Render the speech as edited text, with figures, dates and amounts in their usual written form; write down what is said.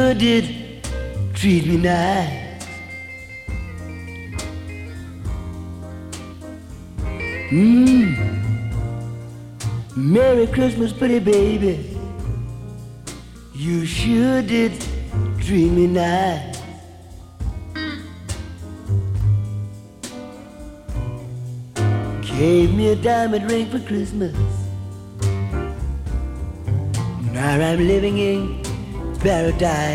sure did treat me nice. Merry Christmas, pretty baby. You sure did treat me nice. Gave me a diamond ring for Christmas. Now I'm living in paradise.